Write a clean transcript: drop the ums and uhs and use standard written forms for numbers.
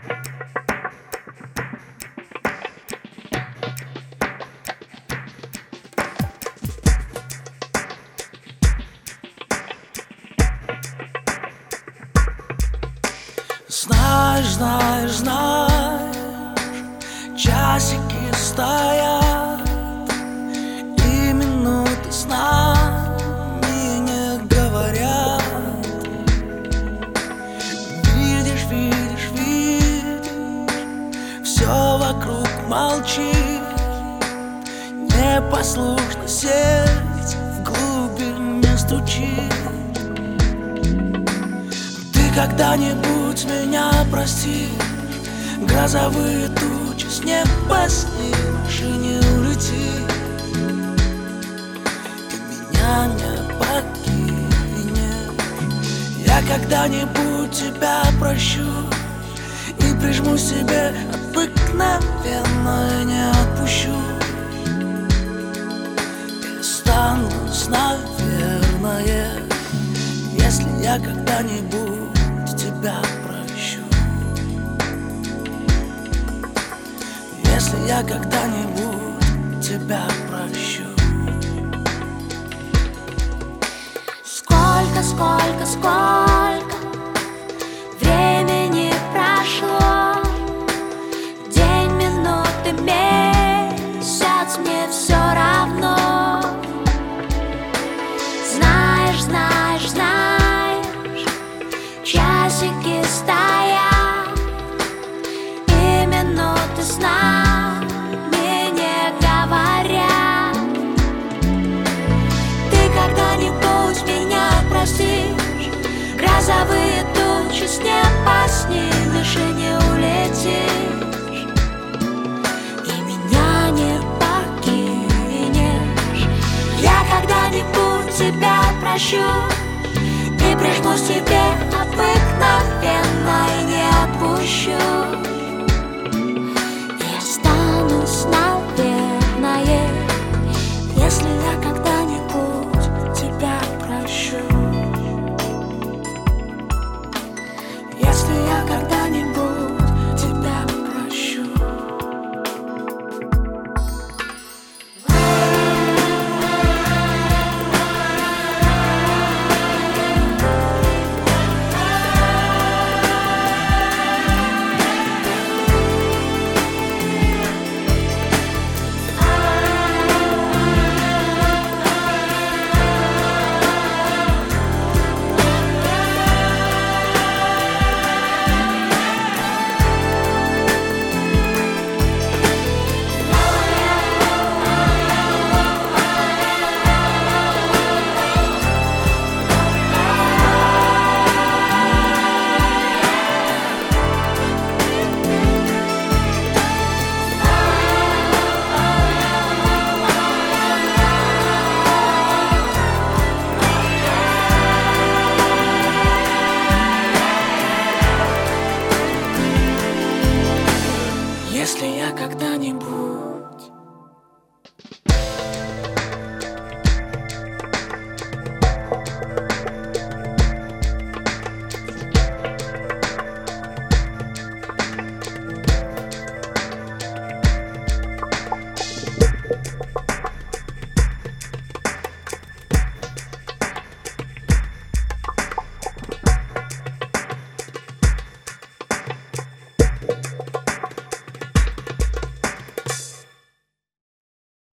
Знаешь, знаешь, знаешь, часики стоят, и минуты с нами не говорят. Видишь, видишь, видишь, все вокруг молчит, непослушно сердце в глубине стучит. Когда-нибудь меня простишь, грозовые тучи с неба снимешь и не улетишь. Ты меня не покинешь. Я когда-нибудь тебя прощу и прижму себе обыкновенно и не отпущу. И останусь, наверное, если я когда-нибудь тебя прощу. Если я когда-нибудь тебя прощу. Сколько, сколько, сколько времени прошло, день, минуты, месяц, мне все равно. Знаешь, знаешь, знаешь, часики стоят, и минуты с нами не говорят. Ты когда-нибудь меня простишь, грозовые тучи с неба снимешь и не улетишь. И меня не покинешь. Я когда-нибудь тебя прощу и прижмусь к тебе обыкновенно и не отпущу. И останусь, наверное, если я когда-нибудь тебя прощу. Если я когда-нибудь тебя прощу. Если я когда-нибудь